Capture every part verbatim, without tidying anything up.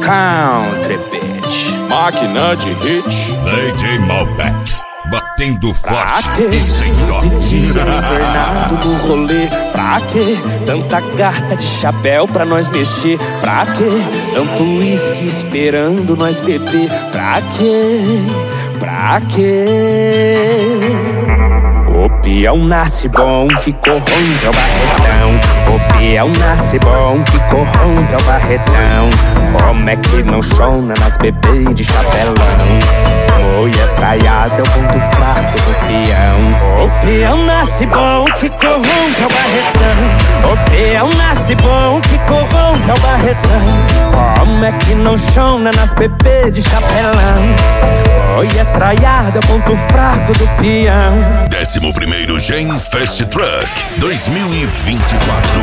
Country Beat. Máquina de hit. D J Malbec. Batendo Pra forte que e sem dó. esse dia invernado do rolê? Pra que tanta gata de chapéu pra nós mexer? Pra que tanto uísque esperando nós beber? Pra que? Pra que? O peão nasce bom que corrompe o barretão. O peão nasce bom que corrompe o barretão. Como é que não chona nas bebês de chapelão? Mulher traiada é o ponto fraco do peão. O peão nasce bom que corrompe o barretão. O peão nasce bom que corrompe o barretão. Como é que não chona nas bebês de chapelão? Mulher traiada é o ponto fraco do peão. Décimo primeiro Gen Fast Truck dois mil e vinte e quatro.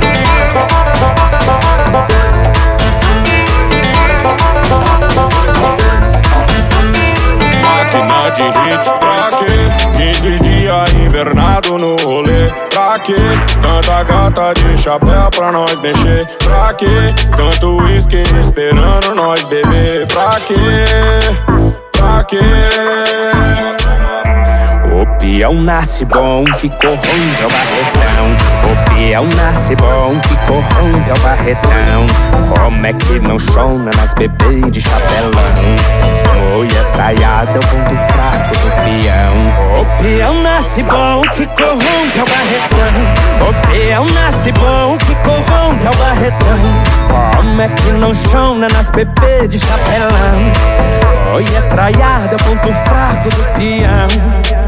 Máquina de hit. Pra quê? quinze dias invernado no rolê. Pra quê? Tanta gata de chapéu pra nós mexer. Pra quê? Tanto uísque esperando nós beber. Pra quê? Pra quê? O peão nasce bom que corrompe o barretão. O peão nasce bom que corrompe o barretão. Como é que não chona nas bebês de chapelão? Mulher traiada é o ponto fraco do peão. O peão nasce bom que corrompe o barretão. O peão nasce bom que corrompe o barretão. Como é que não chona nas bebês de chapelão? Mulher traiada é o ponto fraco do peão.